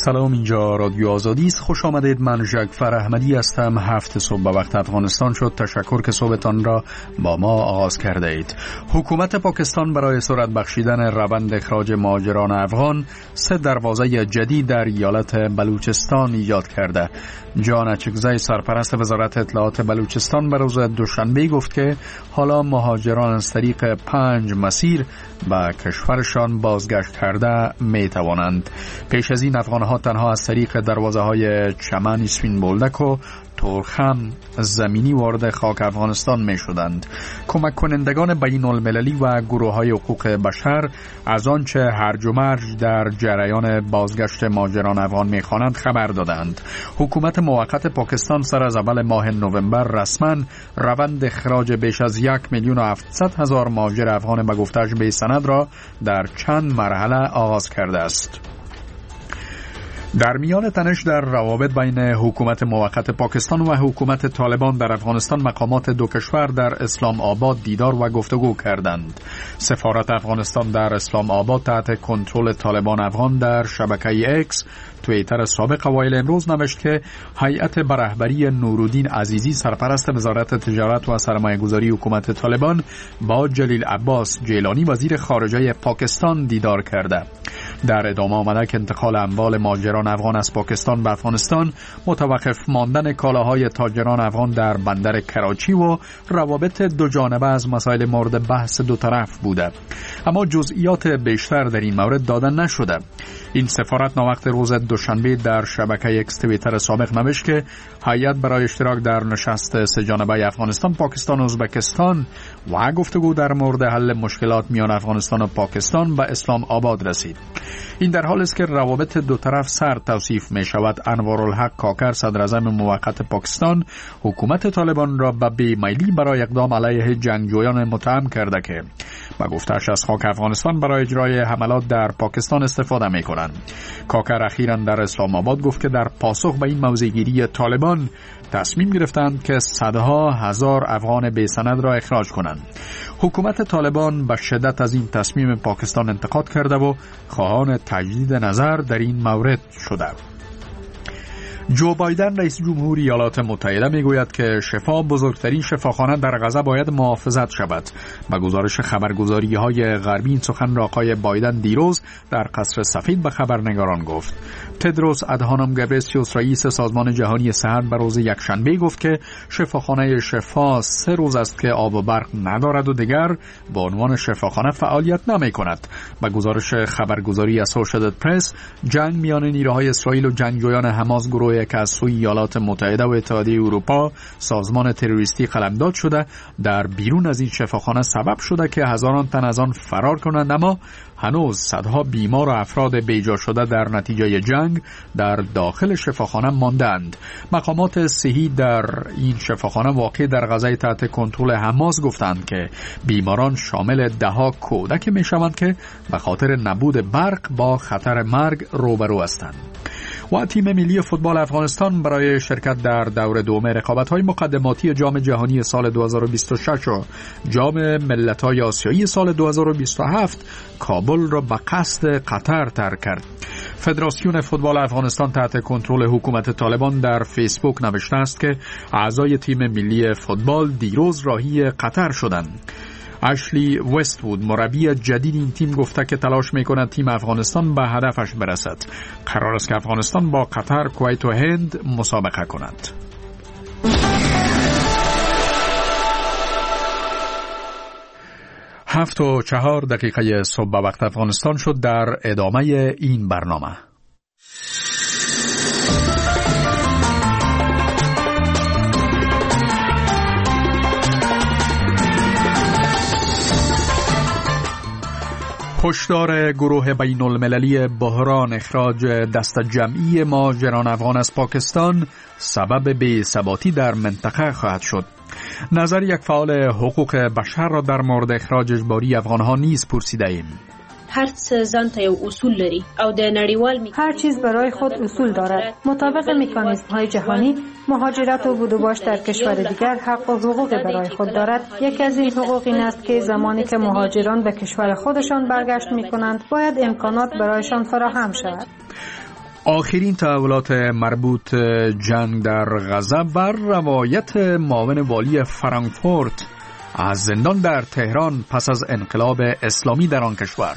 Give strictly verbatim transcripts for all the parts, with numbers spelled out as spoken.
سلام، اینجا رادیو آزادی است. خوش آمدید. من جعفر احمدی هستم. هفت صبح به وقت افغانستان شد. تشکر که صبحتان را با ما آغاز کرده اید. حکومت پاکستان برای سرعت بخشیدن روند اخراج مهاجران افغان سه دروازه جدید در ایالت بلوچستان ایجاد کرده. جان اچکزی، سرپرست وزارت اطلاعات بلوچستان، به روز دوشنبه گفت که حالا مهاجران از طریق پنج مسیر به کشورشان بازگشت کرده می توانند. پیش از این افغانها تنها از طریق دروازه های چمن، اسفین بولدک و تورخم زمینی وارد خاک افغانستان می شدند. کمک کنندگان بین المللی و گروه های حقوق بشر از آنچه هرج و مرج در جریان بازگشت مهاجران افغان می خوانند خبر دادند. حکومت موقت پاکستان سر از اول ماه نوامبر رسما روند اخراج بیش از یک میلیون و هفتصد هزار مهاجر افغان به گفتش بی سند را در چند مرحله آغاز کرده است. در میان تنش در روابط بین حکومت موقت پاکستان و حکومت طالبان در افغانستان، مقامات دو کشور در اسلام آباد دیدار و گفتگو کردند. سفارت افغانستان در اسلام آباد تحت کنترل طالبان افغان در شبکه اکس توییتر سابق اوایل امروز نوشت که هیئت به رهبری نورالدین عزیزی، سرپرست وزارت تجارت و سرمایه‌گذاری حکومت طالبان، با جلیل عباس جیلانی وزیر خارجه پاکستان دیدار کرده. در ادامه آمده که انتقال اموال مهاجران افغان از پاکستان به افغانستان، متوقف ماندن کالاهای تاجران افغان در بندر کراچی و روابط دو جانبه از مسائل مورد بحث دو طرف بوده، اما جزئیات بیشتر در این مورد داده نشده. این سفارت ناوقت روز دوشنبه در شبکه اکس توییتر سابق نوشت که هیئت برای اشتراک در نشست سه جانبه افغانستان، پاکستان و ازبکستان و گفتگو در مورد حل مشکلات میان افغانستان و پاکستان به اسلام آباد رسید. این در حال است که روابط دو طرف سرد توصیف می شود. انوارالحق کاکر، صدر اعظم موقت پاکستان، حکومت طالبان را به بیمیلی برای اقدام علیه جنگجویان متهم کرده که با گفتش از خاک افغانستان برای اجرای حملات در پاکستان استفاده می کنند. کاکر اخیراً در اسلام آباد گفت که در پاسخ به این موضع‌گیری طالبان تصمیم گرفتند که صدها هزار افغان بی‌سند را اخراج کنند. حکومت طالبان به شدت از این تصمیم پاکستان انتقاد کرده و خواهان تجدید نظر در این مورد شده. جو بایدن، رئیس جمهور ایالات متحده، میگوید که شفا، بزرگترین شفاخانه در غزه، باید محافظت شود. با گزارش خبرگزاری های غربی این سخن را آقای بایدن دیروز در قصر سفید به خبرنگاران گفت. تدروس ادهانوم گبریسیوس، رئیس سازمان جهانی صحت، به روز یکشنبه گفت که شفاخانه شفا سه روز است که آب و برق ندارد و دیگر با عنوان شفاخانه فعالیت نمی کند. با گزارش خبرگزاری اسوسییتد پرس، جنگ میان نیروهای اسرائیل و جنگجویان حماس، گروهی که از سوی ایالات متحده و اتحادیه اروپا سازمان تروریستی قلمداد شده، در بیرون از این شفاخانه سبب شده که هزاران تن از آن فرار کنند، اما هنوز صدها بیمار و افراد بیجا شده در نتیجه جنگ در داخل شفاخانه ماندند. مقامات صحی در این شفاخانه واقع در غزه تحت کنترل حماس گفتند که بیماران شامل دهها کودک می شوند که به خاطر نبود برق با خطر مرگ روبرو هستند. و تیم ملی فوتبال افغانستان برای شرکت در دور دوم رقابت‌های مقدماتی جام جهانی سال دو هزار و بیست و شش و جام ملت‌های آسیایی سال دو هزار و بیست و هفت کابل را به قصد قطر ترک کرد. فدراسیون فوتبال افغانستان تحت کنترل حکومت طالبان در فیسبوک نوشته است که اعضای تیم ملی فوتبال دیروز راهی قطر شدند. اشلی وست‌وود، مربی جدید این تیم، گفته که تلاش می‌کند تیم افغانستان به هدفش برسد. قرار است که افغانستان با قطر، کویت و هند مسابقه کند. هفت و چهار دقیقه صبح به وقت افغانستان شد. در ادامه این برنامه هشدار گروه بین المللی بحران اخراج دست جمعی مهاجران افغان از پاکستان سبب بی‌ثباتی در منطقه خواهد شد. نظر یک فعال حقوق بشر را در مورد اخراج اجباری افغانها نیز پرسیده ایم. هر څه ځانته یو اصول لري او د نړیوال هر چیز برای خود اصول دارد. مطابق مکانیزم های جهانی، مهاجرت و بود و باش در کشور دیگر حق و حقوق برای خود دارد. یکی از این حقوق این است که زمانی که مهاجران به کشور خودشان برگشت می کنند باید امکانات برایشان فراهم شود. آخرین تحولات مربوط جنگ در غزه و روایت معاون والی فرانکفورت از زندان در تهران پس از انقلاب اسلامی در آن کشور.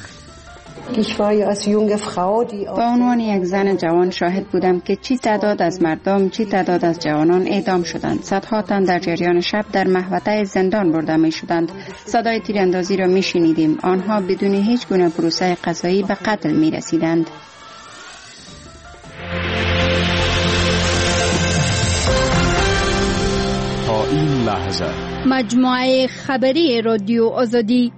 به عنوان یک زن جوان شاهد بودم که چی تعداد از مردم چی تعداد از جوانان اعدام شدند. صدها تن در جریان شب در محوطه زندان برده می شدند. صدای تیراندازی را می شنیدیم. آنها بدون هیچ گونه پروسه قضایی به قتل می رسیدند. تا این لحظه مجموعه خبری رادیو آزادی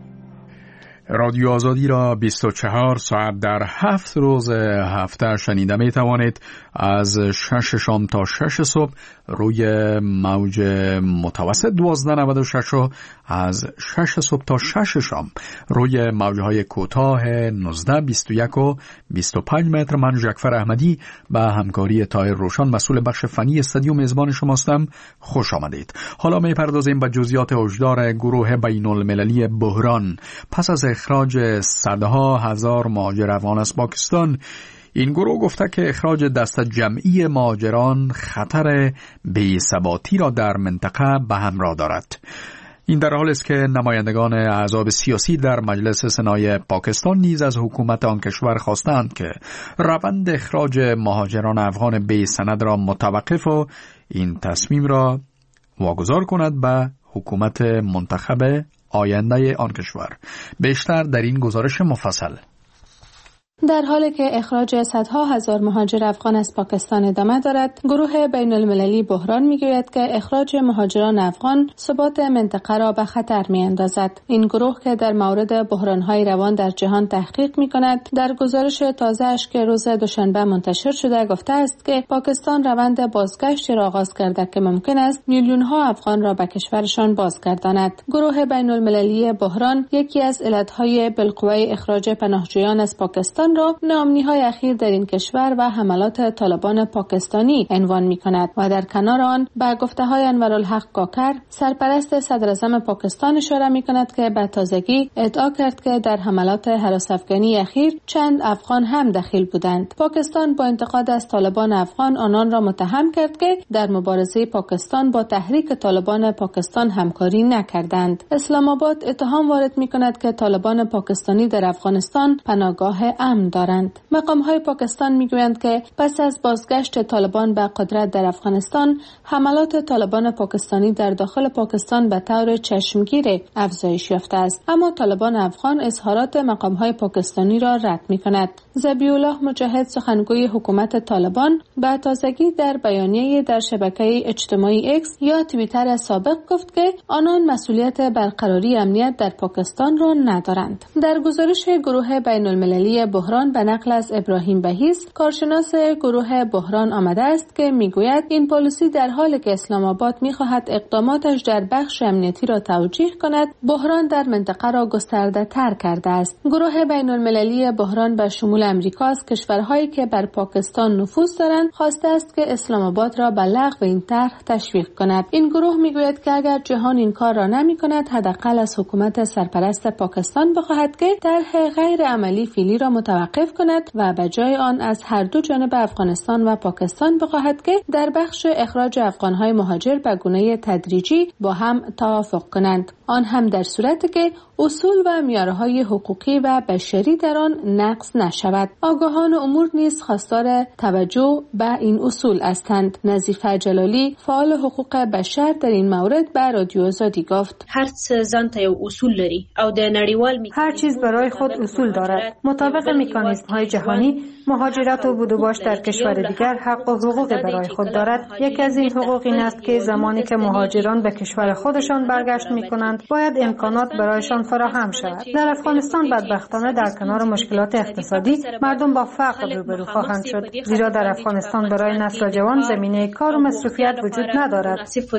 رادیو آزادی را بیست و چهار ساعت در هفت روز هفته شنیده می توانید. از شش شام تا شش صبح روی موج متوسط دوازده نود و شش و از شش صبح تا شش شام روی موجهای کوتاه نوزده بیست و یک و بیست و پنج متر. من ژکفر احمدی به همکاری طاهر روشن مسئول بخش فنی استودیو میزبان شماستم. خوش آمدید. حالا می پردازیم به جزئیات هشدار گروه بین المللی بحران پس از اخراج صدها هزار مهاجر افغان از پاکستان. این گروه گفته که اخراج دست جمعی مهاجران خطر بی‌ثباتی را در منطقه به همراه دارد. این در حالی است که نمایندگان احزاب سیاسی در مجلس سنای پاکستان نیز از حکومت آن کشور خواستند که روند اخراج مهاجران افغان بی سند را متوقف و این تصمیم را واگذار کند به حکومت منتخب آینده آن کشور. بیشتر در این گزارش مفصل. در حالی که اخراج صدها هزار مهاجر افغان از پاکستان ادامه دارد، گروه بین المللی بحران میگوید که اخراج مهاجران افغان ثبات منطقه را به خطر میاندازد. این گروه که در مورد بحران‌های روان در جهان تحقیق میکند، در گزارش تازه‌اش که روز دوشنبه منتشر شده گفته است که پاکستان روند بازگشتی را آغاز کرده که ممکن است میلیون‌ها افغان را به کشورشان بازگرداند. گروه بین المللی بحران یکی از علتهای بالقوه اخراج پناهجویان از پاکستان را ناامنی‌های اخیر در این کشور و حملات طالبان پاکستانی عنوان می‌کند و در کنار آن به گفته‌های انورالحق کاکر سرپرست صدراعظم پاکستان اشاره می‌کند که به تازگی ادعا کرد که در حملات هراس‌افکنی اخیر چند افغان هم دخیل بودند. پاکستان با انتقاد از طالبان افغان آنان را متهم کرد که در مبارزه پاکستان با تحریک طالبان پاکستان همکاری نکردند. اسلام آباد اتهام وارد می‌کند که طالبان پاکستانی در افغانستان پناهگاه امن دارند. مقام‌های پاکستان میگویند که پس از بازگشت طالبان به قدرت در افغانستان، حملات طالبان پاکستانی در داخل پاکستان به طور چشمگیر افزایش یافته است. اما طالبان افغان اظهارات مقام‌های پاکستانی را رد می‌کند. ذبیح الله مجاهد سخنگوی حکومت طالبان به تازگی در بیانیه در شبکه اجتماعی اکس یا توییتر سابق گفت که آنان مسئولیت برقراری امنیت در پاکستان را ندارند. در گزارش گروه بین المللی بحران به نقل از ابراهیم بهیز، کارشناس گروه بحران آمده است که میگوید این پالیسی در حالی که اسلام آباد میخواهد اقداماتش در بخش امنیتی را توجیه کند، بحران در منطقه را گسترده تر کرده است. گروه بین المللی بحران به شمول امریکا از کشورهایی که بر پاکستان نفوذ دارند خواسته است که اسلام آباد را به لغو این طرح تشویق کند. این گروه میگوید که اگر جهان این کار را نمی کند، حداقل از حکومت سرپرست پاکستان بخواهد که طرح غیر عملی فعلی را متوقف کند و به جای آن از هر دو جانب افغانستان و پاکستان بخواهد که در بخش اخراج افغانهای مهاجر به گونه تدریجی با هم توافق کنند، آن هم در صورتی که اصول و معیارهای حقوقی و بشری در آن نقض نشود. آگاهان امور نیز خواستار توجه به این اصول هستند. نظیفه جلالی فعال حقوق بشر در این مورد به رادیو آزادی گفت: هر څه ځانته یو اصول لري او د نړیوال هر چیز برای خود اصول دارد. مطابق مکانیزم‌های جهانی، مهاجرت و بودوباش در کشور دیگر حق و حقوق برای خود دارد. یکی از این حقوق این است که زمانی که مهاجران به کشور خودشان برگشت می‌کنند، باید امکانات برایشان فراهم شود. در افغانستان بدبختانه در کنار مشکلات اقتصادی، مردم با فقر روبرو خواهند شد، زیرا در افغانستان برای نسل جوان زمینه کار و مصروفیت وجود ندارد.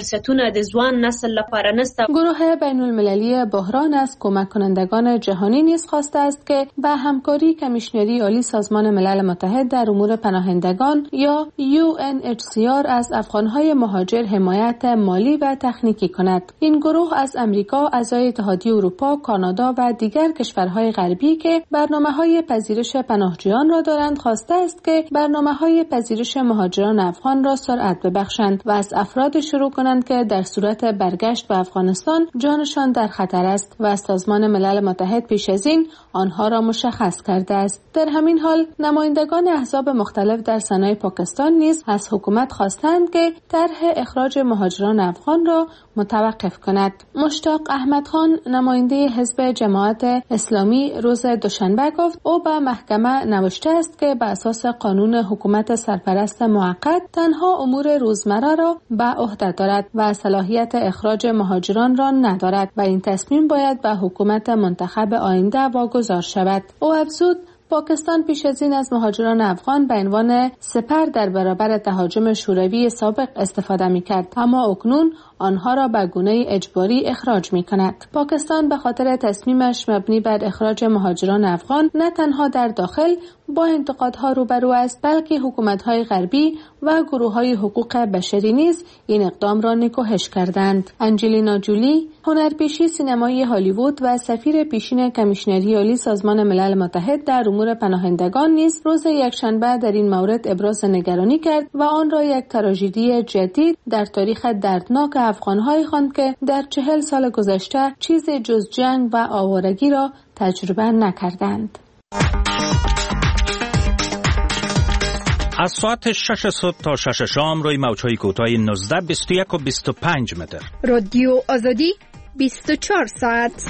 گروه بین المللی بحران از کمک کنندگان جهانی نیز خواسته است که به همکاری کمی کمیشنری عالی سازمان ملل متحد در امور پناهندگان یا یو ان اچ سی آر از افغانهای مهاجر حمایت مالی و تکنیکی کند. این گروه از امریکا، اعضای اتحادیه اروپا، کانادا و دیگر کشورهای غربی که برنامه‌های پذیرش پناهجویان را دارند خواسته است که برنامه‌های پذیرش مهاجران افغان را سرعت ببخشند و از افراد شروع کنند که در صورت برگشت به افغانستان جانشان در خطر است و سازمان ملل متحد پیش از این آنها را مشخص کرده است. در همین حال نمایندگان احزاب مختلف در سنای پاکستان نیز از حکومت خواستند که طرح اخراج مهاجران افغان را متوقف کند. مشتاق احمد خان نماینده حزب جماعت اسلامی روز دوشنبه گفت او به محکمه نوشته است که به اساس قانون حکومت سرپرست موقت تنها امور روزمره را به عهده دارد و صلاحیت اخراج مهاجران را ندارد و این تصمیم باید به حکومت منتخب آینده واگذار شود. او افزود پاکستان پیش از این از مهاجران افغان به عنوان سپر در برابر تهاجم شوروی سابق استفاده می‌کرد، اما اکنون آنها را به گونه اجباری اخراج می‌کند. پاکستان به خاطر تصمیمش مبنی بر اخراج مهاجران افغان نه تنها در داخل با انتقادها روبرو است، بلکه حکومت‌های غربی و گروه‌های حقوق بشری نیز این اقدام را نکوهش کردند. انجلینا جولی، هنرپیشه سینمایی هالیوود و سفیر پیشین کمیشنری عالی سازمان ملل متحد در امور پناهندگان نیز روز یکشنبه در این مورد ابراز نگرانی کرد و آن را یک تراژدی جدید در تاریخ دردناک افغان‌های خواند که در چهل سال گذشته چیز جز جنگ و آوارگی را تجربه نکردند. از ساعت شش صبح تا شش شام روی موج‌های کوتاه نوزده، بیست و یک و بیست و پنج متر. رادیو آزادی بیست و چهار ساعت.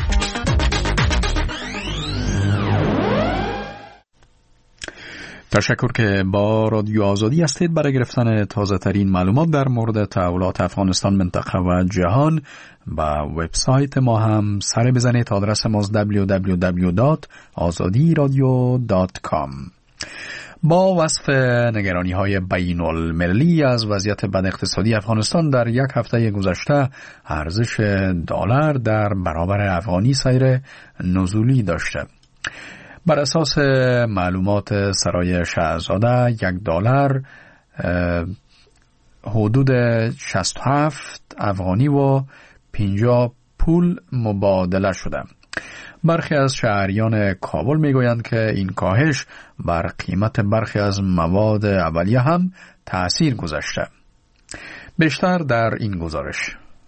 تشکر که با رادیو آزادی هستید. برای گرفتن تازه ترین معلومات در مورد تحولات افغانستان، منطقه و جهان با وبسایت ما هم سر بزنید. آدرس ما دبلیو دبلیو دبلیو دات آزادی رادیو دات کام. با وصف نگرانی‌های بین‌المللی از وضعیت بد اقتصادی افغانستان در یک هفته گذشته، ارزش دلار در برابر افغانی سیر نزولی داشته. بر اساس معلومات سرای شاهزاده یک دلار حدود شصت و هفت افغانی و پنجاه پول مبادله شده. برخی از شهریان کابل میگویند که این کاهش بر قیمت برخی از مواد اولیه هم تأثیر گذاشته. بیشتر در این گزارش.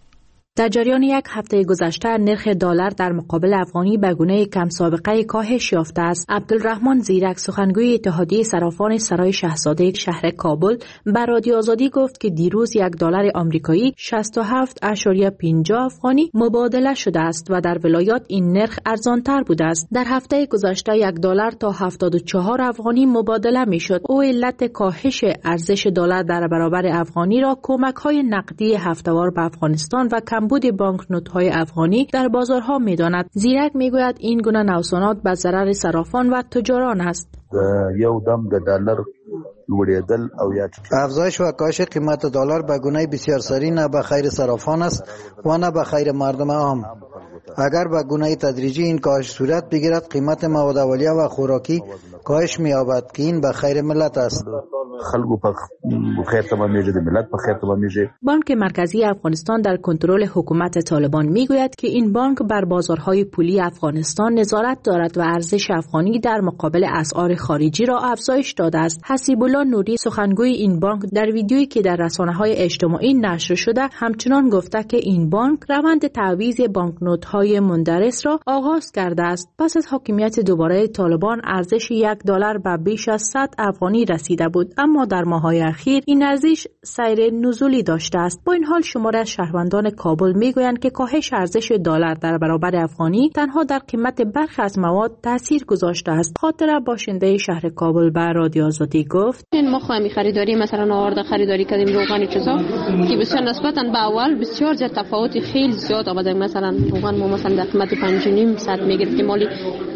در جریان یک هفته گذشته نرخ دلار در مقابل افغانی به گونه کم سابقه کاهش یافته است. عبدالرحمن زیرک، سخنگوی اتحادیه صرافان سرای شاهزاده شهر کابل، به رادیو آزادی گفت که دیروز یک دلار آمریکایی شصت و هفت ممیز پنجاه افغانی مبادله شده است و در ولایات این نرخ ارزانتر بوده است. در هفته گذشته یک دلار تا هفتاد و چهار افغانی مبادله میشد. او علت کاهش ارزش دلار در برابر افغانی را کمک‌های نقدی هفته‌وار به افغانستان و کم بود بانکنوت‌های افغانی در بازارها می‌داند. زیرک می‌گوید این گونه نوسانات به ضرر صرافان و تجاران است. یو دم د دلار لوړېدل او یا افزایش و کاهش قیمت دلار به گونه بسیار سریع نه به خیر صرافان است و نه به خیر مردم عام. اگر به گونه تدریجی این کاهش صورت بگیرد، قیمت مواد اولیه و خوراکی کاهش می‌یابد که این به خیر ملت است. خلکو په خیر تمامیږي، د ملت په خیر تمامیږي. بانک مرکزی افغانستان در کنترل حکومت طالبان میگوید که این بانک بر بازارهای پولی افغانستان نظارت دارد و ارزش افغانی در مقابل اسعار خارجی را افزایش داده است. حسیب الله نوری، سخنگوی این بانک، در ویدیویی که در رسانه‌های اجتماعی نشر شده همچنان گفته که این بانک روند تعویض بانکنوت‌های مندرس را آغاز کرده است. پس از حاکمیت دوباره طالبان ارزش یک دلار به بیش از صد افغانی رسیده بود، اما در ماه‌های اخیر این ارزش سیر نزولی داشته است. با این حال شماری از شهروندان کابل میگویند که کاهش ارزش دلار در برابر افغانی تنها در قیمت برخی از مواد تاثیر گذاشته است. خاطره باشنده شهر کابل به رادیو آزادی گفت: ما خواهیم خریداری مثلا آورده خریداری کردیم روغن چیزا که بسیار نسبتا به اول بسیار زیاد تفاوت خیلی زیاد آمده. مثلا روغن ما مثلا در قیمت پنج و نیم صد میگرفتیم، مالی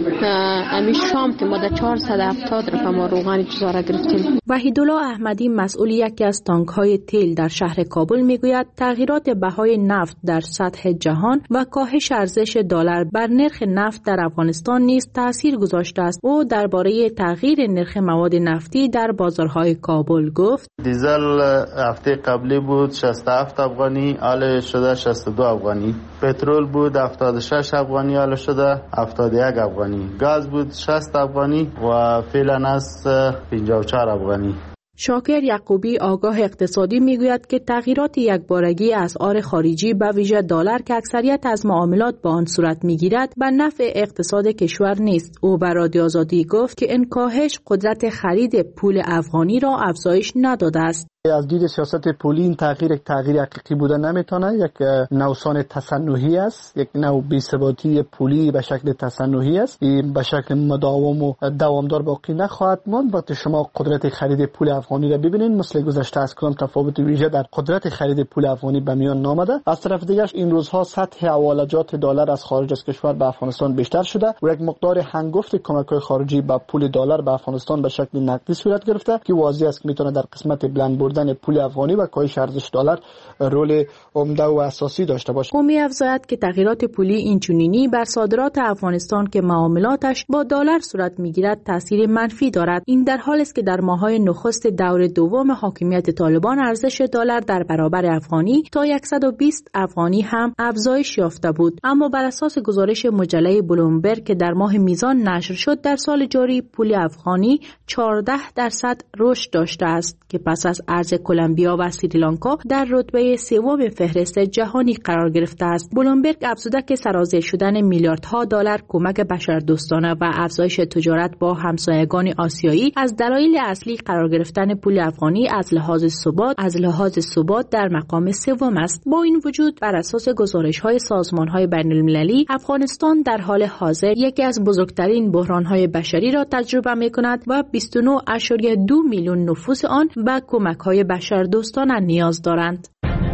امی شام که ما در چهارصد و هفتاد رقم ما روغن جزاره گرفتیم. وحیدالله احمدی مسئول یکی از تانک‌های تیل در شهر کابل میگوید تغییرات بهای نفت در سطح جهان و کاهش ارزش دلار بر نرخ نفت در افغانستان نیز تاثیر گذاشته است. او درباره تغییر نرخ مواد نفتی در بازارهای کابل گفت: دیزل هفته قبلی بود شصت و هفت افغانی، حالا شده شصت و دو افغانی. پترول بود هفتاد و شش افغانی، حالا شده هفتاد و یک افغانی. گاز بود شصت افغانی و فعلا است پنجاه و چهار افغانی. شاکر یعقوبی آگاه اقتصادی میگوید که تغییرات یکبارگی اسعار خارجی به ویژه دلار که اکثریت از معاملات با آن صورت میگیرد به نفع اقتصاد کشور نیست. او به رادیو آزادی گفت که این کاهش قدرت خرید پول افغانی را افزایش نداده است. از دید سیاست پولی این تغییر یک تغییر حقیقی بودن نمیتونه، یک نوسان تصنعی است، یک نوع بی‌ثباتی پولی به شکل تصنعی است. این به شکل مداوم و دوامدار باقی نخواهد ماند. وقتی شما قدرت خرید پول افغانی را ببینید مثل گذشته از کدام تفاوت ویژه در قدرت خرید پول افغانی به میان نامده. از طرف دیگر این روزها سطح حوالجات دلار از خارج از کشور به افغانستان بیشتر شده و یک مقدار هنگفت کمک‌های خارجی به پول دلار به افغانستان به شکل نقدی صورت گرفته که واضح است که میتونه در قسمت بلند بردن پول افغانی و کاهش ارزش دلار رول عمده و اساسی داشته باشه. او می‌افزاید که تغییرات پولی اینچنینی بر صادرات افغانستان که معاملاتش با دلار صورت می‌گیرد تاثیر منفی دارد. این در حالی است که در ماه‌های نخست دور دوم حاکمیت طالبان ارزش دلار در برابر افغانی تا صد و بیست افغانی هم افزایش یافته بود. اما بر اساس گزارش مجله بلومبرگ که در ماه میزان نشر شد در سال جاری پول افغانی چهارده درصد رشد داشته است که پس از ارز کلمبیا و سریلانکا در رتبه سوم فهرست جهانی قرار گرفته است. بلومبرگ افزوده که سرازیر شدن میلیاردها دلار کمک بشردوستانه و افزایش تجارت با همسایگان آسیایی از دلایل اصلی قرار گرفتن پول افغانی از لحاظ ثبات از لحاظ ثبات در مقام سوم است. با این وجود بر اساس گزارش‌های سازمان‌های بین‌المللی افغانستان در حال حاضر یکی از بزرگترین بحران‌های بشری را تجربه می‌کند و بیست و نه ممیز دو میلیون نفوس آن به کمک‌های بشردوستانه نیاز دارند.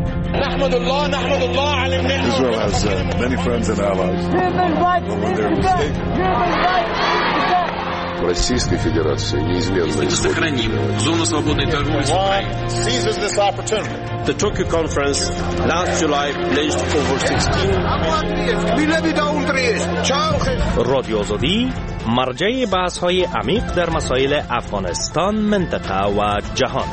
نحمد الله نحمد الله على النعمة. Israel has uh, many friends and allies. Российской Федерации неизменно сохраним зону свободной торговли с Украиной. Seizes this opportunity. The Tokyo conference last July pledged over sixteen. رادیو آزادی مرجع بحث‌های عمیق در مسائل افغانستان، منطقه و جهان.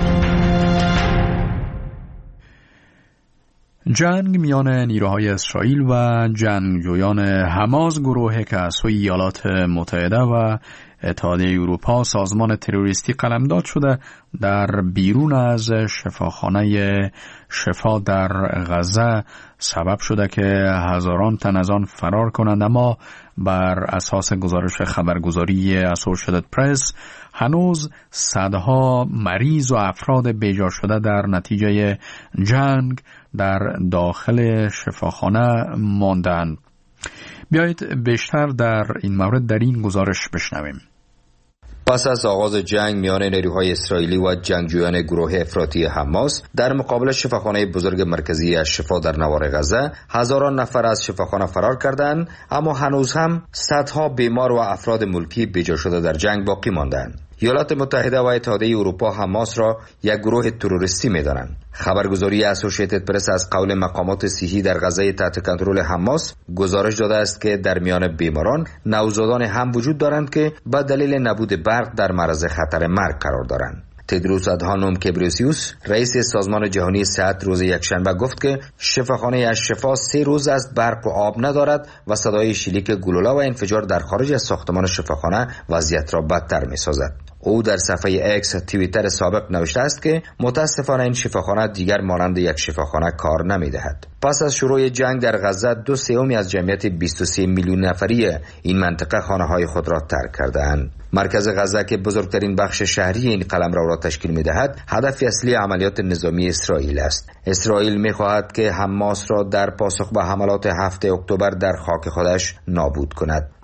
جنگ میان نیروهای اسرائیل و جنگجویان حماس، گروهی که از سوی ایالات متحده و اتحادیه اروپا سازمان تروریستی قلمداد شده، در بیرون از شفاخانه شفا در غزه سبب شده که هزاران تن از آن فرار کنند. اما بر اساس گزارش خبرگزاری اسوشییتد پرس هنوز صدها مریض و افراد بیجا شده در نتیجه جنگ در داخل شفاخانه ماندند. بیایید بیشتر در این مورد در این گزارش بشنویم. پس از آغاز جنگ میان نیروهای اسرائیلی و جنگجویان گروه افراطی حماس در مقابل شفاخانه بزرگ مرکزی از شفا در نوار غزه، هزاران نفر از شفاخانه فرار کردند، اما هنوز هم صدها بیمار و افراد ملکی بیجا شده در جنگ باقی ماندند. ایالات متحده و اتحادیه اروپا حماس را یک گروه تروریستی می‌دانند. خبرگزاری اسوشییتد پرس از قول مقامات صحی در غزه تحت کنترل حماس گزارش داده است که در میان بیماران نوزادان هم وجود دارند که به دلیل نبود برق در معرض خطر مرگ قرار دارند. تدروس ادهانوم کبریسیوس رئیس سازمان جهانی صحت روز یکشنبه گفت که شفاخانه از شفا سه روز است برق و آب ندارد و صدای شلیک گلوله و انفجار در خارج از ساختمان شفاخانه وضعیت را بدتر می‌سازد. او در صفحه اکس توییتر سابق نوشته است که متاسفانه این شفاخانه دیگر مانند یک شفاخانه کار نمی‌دهد. پس از شروع جنگ در غزه دو سومی از جمعیت بیست و سه میلیون نفری این منطقه خانه‌های خود را ترک کرده‌اند. مرکز غزه که بزرگترین بخش شهری این قلمرو را تشکیل می‌دهد، هدف اصلی عملیات نظامی اسرائیل است. اسرائیل می‌خواهد که حماس را در پاسخ به حملات هفتم اکتبر در خاک خودش نابود کند.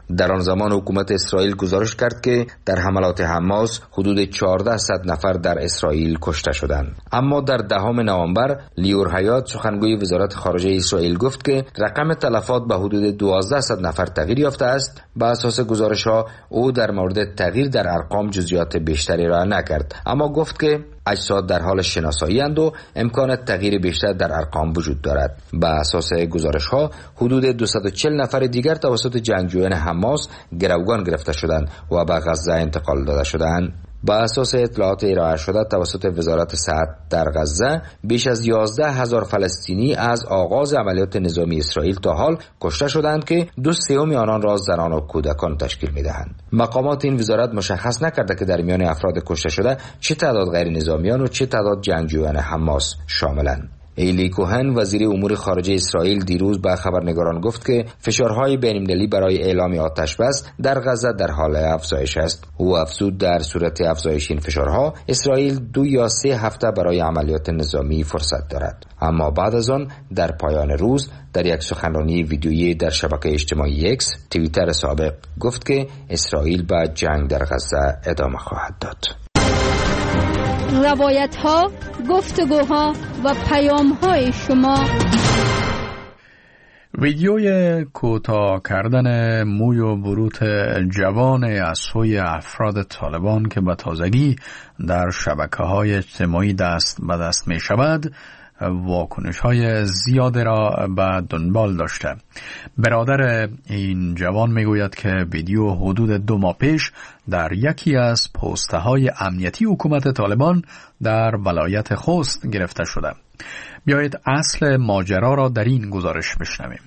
در آن زمان حکومت اسرائیل گزارش کرد که در حملات حماس حدود چهارده صد نفر در اسرائیل کشته شدند. اما در دهم نوامبر لیور حیات سخنگوی وزارت خارجه اسرائیل گفت که رقم تلفات به حدود دوازده صد نفر تغییر یافته است. بر اساس گزارش‌ها او در مورد تغییر در ارقام جزئیات بیشتری را نکرد، اما گفت که اجساد در حال شناسایی اند و امکان تغییر بیشتر در ارقام وجود دارد. بر اساس گزارش‌ها حدود دویست و چهل نفر دیگر توسط جنگجویان حماس گروگان گرفته شدند و به غزه انتقال داده شدند. با اساس اطلاعات ارائه شده توسط وزارت صحت در غزه، بیش از یازده هزار فلسطینی از آغاز عملیات نظامی اسرائیل تا حال کشته شدند که دو سوم آنان را زنان و کودکان تشکیل می‌دهند. مقامات این وزارت مشخص نکرده که در میان افراد کشته شده چه تعداد غیر نظامیان و چه تعداد جنگجویان حماس شاملند. ایلی کوهن وزیر امور خارجه اسرائیل دیروز به خبرنگاران گفت که فشارهای بین‌المللی برای اعلام آتش بس در غزه در حال افزایش است. او افزود در صورت افزایش این فشارها اسرائیل دو یا سه هفته برای عملیات نظامی فرصت دارد. اما بعد از آن در پایان روز در یک سخنرانی ویدیویی در شبکه اجتماعی اکس توییتر سابق گفت که اسرائیل به جنگ در غزه ادامه خواهد داد. روایت ها، گفتگوها و پیام های شما. ویدیوی کوتاه کردن موی و بروت جوان از سوی افراد طالبان که به تازگی در شبکه‌های اجتماعی دست به دست می شود واکنش‌های زیاد را به دنبال داشته. برادر این جوان میگوید که ویدیو حدود دو ماه پیش در یکی از پست‌های امنیتی حکومت طالبان در ولایت خوست گرفته شده. بیایید اصل ماجرا را در این گزارش بشنویم.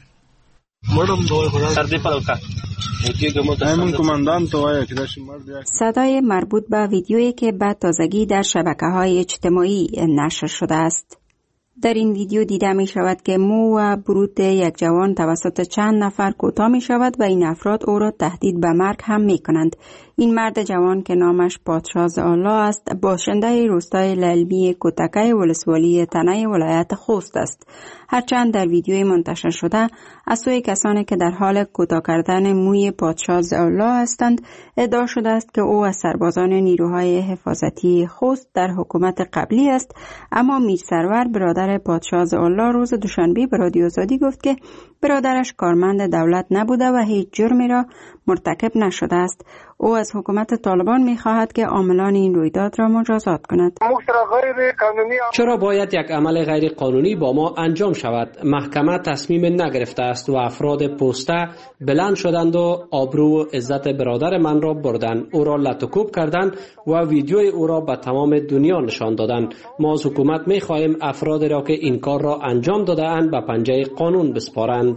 صدای مربوط به ویدیویی که به تازگی در شبکه‌های اجتماعی نشر شده است. در این ویدیو دیده می شود که مو و بروت یک جوان توسط چند نفر کوتاه می شود و این افراد او را تهدید به مرگ هم می کنند. این مرد جوان که نامش پادشاه الله است، باشنده روستای للمی کوتکه ولسوالی تنه ولایت خوست است. هرچند در ویدیوی منتشر شده از سوی کسانی که در حال کوتاه کردن موی پادشاه الله هستند ادعا شده است که او از سربازان نیروهای حفاظتی خوست در حکومت قبلی است، اما میر سرور برادر پادشاه الله روز دوشنبه به رادیو آزادی گفت که برادرش کارمند دولت نبوده و هیچ جرمی را مرتکب نشده است. او از حکومت طالبان می خواهد که عاملان این رویداد را مجازات کند. چرا باید یک عمل غیر قانونی با ما انجام شود؟ محکمه تصمیم نگرفته است و افراد پسته بلند شدند و آبرو و عزت برادر من را بردند، او را لطوکوب کردند و ویدیوی او را به تمام دنیا نشان دادند. ما از حکومت می خواهیم افرادی را که این کار را انجام داده اند به پنجه قانون بسپارند.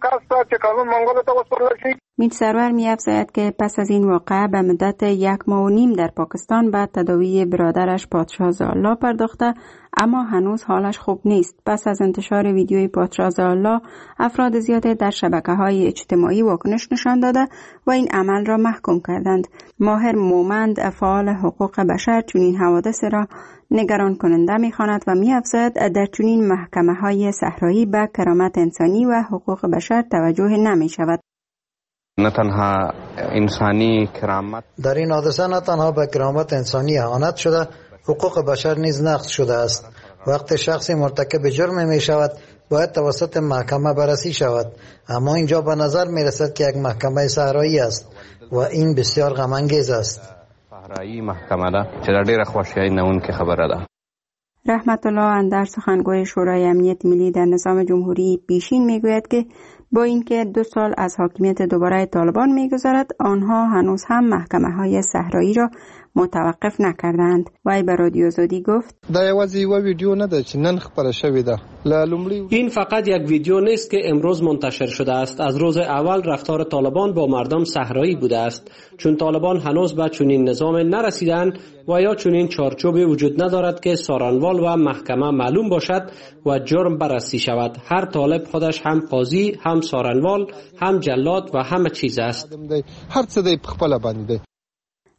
میر سرور می افزاید که پس از این واقعه به مدت یک ماه و نیم در پاکستان به تداوی برادرش پادشاه الله پرداخته، اما هنوز حالش خوب نیست. پس از انتشار ویدیوی پادشاه الله افراد زیادی در شبکه‌های اجتماعی واکنش نشان داده و این عمل را محکوم کردند. ماهر مومند فعال حقوق بشر چنین حوادث را نگران کننده می‌خواند و می‌افزاید در چنین محکمه‌های صحرایی به کرامت انسانی و حقوق بشر توجه نمی‌شود. نه تنها انسانی کرامت در این حادثه نه تنها به کرامت انسانی اهانت شده، حقوق بشر نیز نقض شده است. وقتی شخصی مرتکب جرم می شود باید توسط محکمه بررسی شود، اما اینجا به نظر می رسد که یک محکمه صحرایی است و این بسیار غم انگیز است. صحرایی محکمه ده چې د ډیره خوشحالۍ نه اونکه خبره ده. رحمت الله اندر سخنگوی شورای امنیت ملی در نظام جمهوری پیشین میگوید که با اینکه دو سال از حاکمیت دوباره طالبان میگذرد، آنها هنوز هم محکمه های صحرایی را متوقف نکردند. وی به رادیو آزادی گفت: دا یوازې یو ویډیو نه ده چې نن خبره شوې ده. این فقط یک ویدیو نیست که امروز منتشر شده است. از روز اول رفتار طالبان با مردم صحرایی بوده است، چون طالبان هنوز به چنین نظام نرسیدند و یا چنین چارچوبی وجود ندارد که سارنوال و محکمه معلوم باشد و جرم بررسی شود. هر طالب خودش هم قاضی، هم سارنوال، هم جلاد و همه چیز است. هر څه دی په خپل باندې.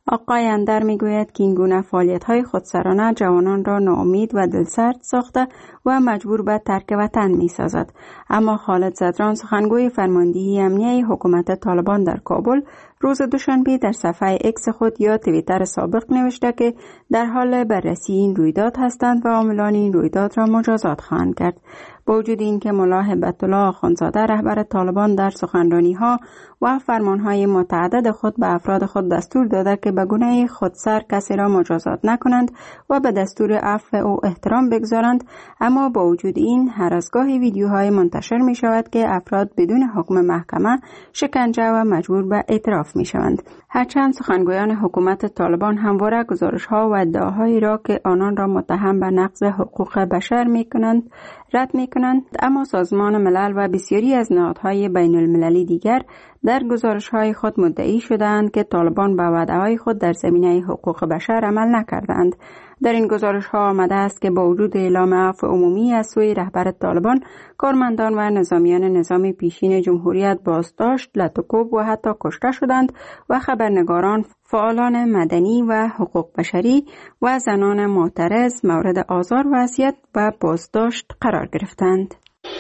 آقای اندر میگوید که این گونه فعالیت‌های خودسرانه جوانان را ناامید و دلسرد ساخته و مجبور به ترک وطن می‌سازد. اما خالد زدران، سخنگوی فرماندهی امنیه حکومت طالبان در کابل، روز دوشنبه در صفحه اکس خود یا توییتر سابق نوشته که در حال بررسی این رویداد هستند و عاملان این رویداد را مجازات خواهند کرد. با وجود اینکه ملا هیبت الله آخوندزاده رهبر طالبان در سخنرانی‌ها و فرمان‌های متعدد خود به افراد خود دستور داده که به گونه خودسر کسی را مجازات نکنند و به دستور عفو او احترام بگذارند، اما با وجود این هر از گاهی ویدیوهای منتشر می شود که افراد بدون حکم محکمه شکنجه و مجبور به اعتراف می شوند. هرچند سخنگویان حکومت طالبان همواره گزارش‌ها و ادعاهایی را که آنان را متهم به نقض حقوق بشر می کنند رد می کنند، اما سازمان ملل و بسیاری از نهادهای بین المللی دیگر در گزارش‌های خود مدعی شدند که طالبان به وعده‌های خود در زمینه حقوق بشر عمل نکردند. در این گزارش‌ها آمده است که با وجود اعلام عفو عمومی از سوی رهبر طالبان، کارمندان و نظامیان نظام پیشین جمهوریت بازداشت، لطوکوب و حتی کشته شدند و خبرنگاران، فعالان مدنی و حقوق بشری و زنان معترض مورد آزار و اذیت و بازداشت قرار گرفتند.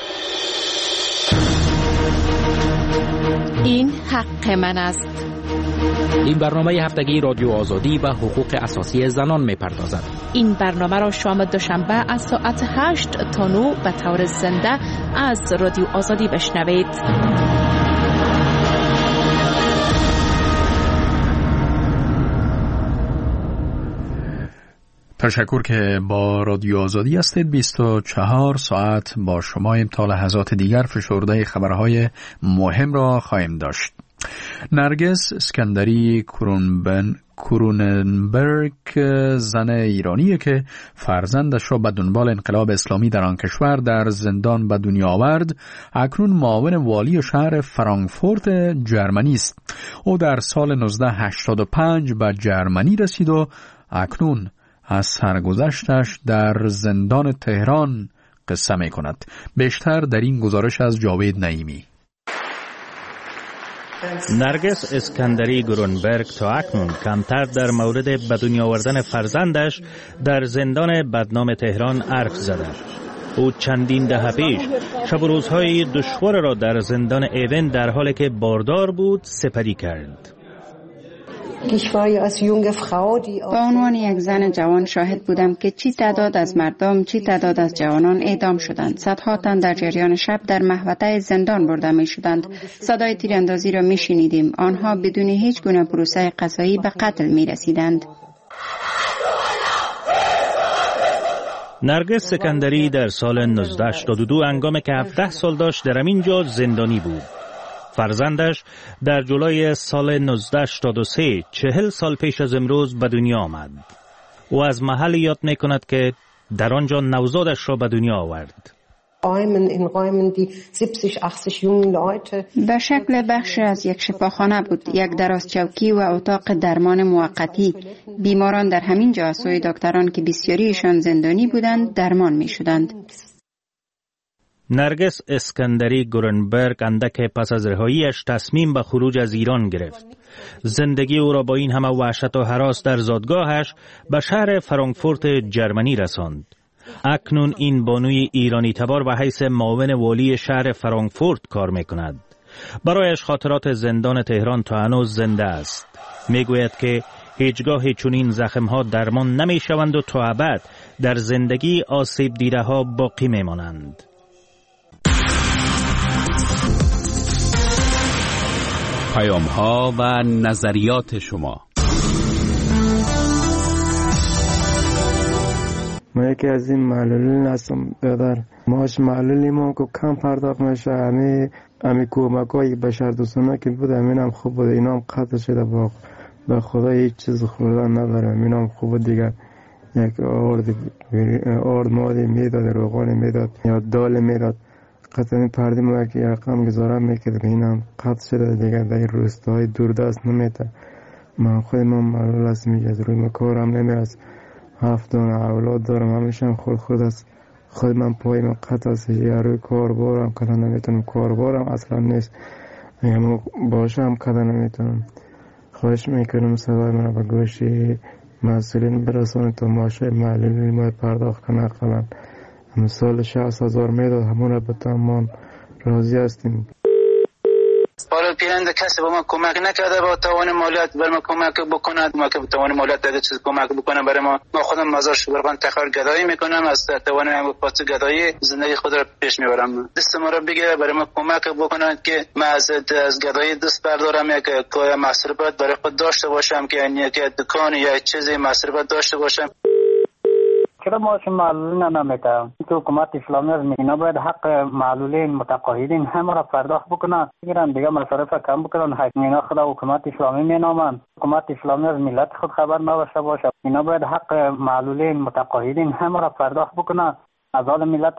این حق من است. این برنامه هفتگی رادیو آزادی و حقوق اساسی زنان می‌پردازد. این برنامه را شام دوشنبه از ساعت هشت تا نه به طور زنده از رادیو آزادی بشنوید. تشکر که با رادیو آزادی هستید. بیست و چهار ساعت با شما تا لحظات دیگر فشرده خبرهای مهم را خواهیم داشت. نرگس اسکندری کرونبن کروننبرگ، زن ایرانی که فرزندش را به دنبال انقلاب اسلامی در آن کشور در زندان به دنیا آورد، اکنون معاون والی شهر فرانکفورت جرمنی است. او در سال نوزده هشتاد و پنج به جرمنی رسید و اکنون از سرگذشتش در زندان تهران قصه می کند. بیشتر در این گزارش از جاوید نعیمی. نرگس اسکندری گرونبرگ تا اکنون کمتر در مورد به دنیا آوردن فرزندش در زندان بدنام تهران حرف زده. او چندین دهه پیش شب و روزهای دشوار را در زندان ایون در حالی که باردار بود سپری کرد. به عنوان یک زن جوان شاهد بودم که چی تعداد از مردم، چی تعداد از جوانان اعدام شدند. صدها تن در جریان شب در محوطه زندان برده می شدند. صدای تیراندازی را می شنیدیم. آنها بدون هیچ گونه پروسه قضایی به قتل می رسیدند. نرگس اسکندری در سال نوزده هشتاد و دو هنگامی که هفده سال داشت در همینجا زندانی بود. فرزندش در جولای سال نوزده هشتاد و سه، چهل سال پیش از امروز به دنیا آمد. او از محل یاد می کند که در آنجا نوزادش را به دنیا آورد. به شکل بخش از یک شفاخانه بود، یک درازچوکی و اتاق درمان موقتی. بیماران در همین جا از سوی دکتران که بسیاریشان زندانی بودند درمان می شدند. نرگس اسکندری گرونبرگ اندک پس از رهاییش تصمیم به خروج از ایران گرفت. زندگی او را با این همه وحشت و هراس در زادگاهش به شهر فرانکفورت جرمنی رساند. اکنون این بانوی ایرانی تبار به حیث معاون والی شهر فرانکفورت کار میکند. برایش خاطرات زندان تهران تا هنوز زنده است. میگوید که هیچگاه چنین زخمها درمان نمیشوند و تا ابد در زندگی آسیب دیده ها باقی میمانند. پیام ها و نظریات شما. ما یکی از این معلولین هستم برادر. ماش معلولی ما که کم پرداخت میشه. همی همی کمکای بشر دوستانه که بود همینم خوب بود. اینا هم قطع شده با به خدا هیچ چیز خوردن ندارم. اینا هم خوب بود دیگه. یک آرد آرد مادی میداد، روغانی میداد یا دال میداد. قطعی پردی ما که رقم گذارم میکرد. اینم قطع شده دیگه. در روستاهای دوردست نمیته. من خود من معلول هستم از روی کارم نمیرس. هفت دانه اولاد دارم، همیشه خود خود است. خود من پای من قطع است. یا روی کار بارم کدن نمیتونم. کار بارم اصلا نیست. اگه من باشم کدن نمیتونم. خواهش میکنم صدای من به گوش مسئولین برسانید تا معاشای معلولی ما پرداخت کنه. اقلا مثال شصت هزار میداد همون به تمام راضی هستیم. حالا پیرنده کسی با ما کمک نکرده با توان مالیات بر ما کمک بکند. ما که با توان مالیات دیگه چیز کمک بکنم برای ما ما خودم مزار شبرغان تخار گدایی میکنم، از توان هم پاس گدایی زندگی خود را پیش میبرم. دست ما را بگیره برای ما کمک بکنند که ما از از گدایی دست بردارم، یک کوی مصرفات برای خود داشته باشم که یک دکان یا چیزی مصرفات داشته باشم. چرا ما چه معلولین نمیکنم که حکومت اسلامی از اینا باید حق معلولین متقاعدین همه را پرداخت بکنن، بگیرن دیگه مصارف کم بکنن. اینا خدا حکومت اسلامی مینامن، حکومت اسلامی از ملت خود خبر نداشته باشه. اینا باید حق معلولین متقاعدین همه را پرداخت بکنن، از حال ملت